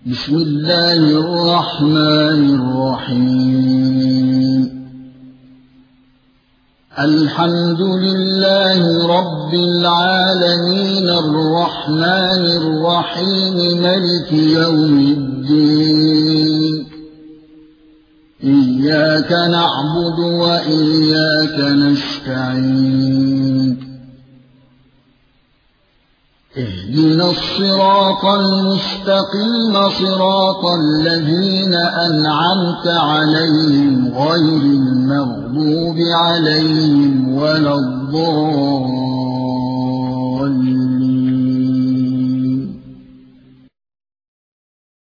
بسم الله الرحمن الرحيم الحمد لله رب العالمين الرحمن الرحيم مالك يوم الدين إياك نعبد وإياك نستعين اهدنا الصراط المستقيم صراط الذين أنعمت عليهم غير المغضوب عليهم ولا الضالين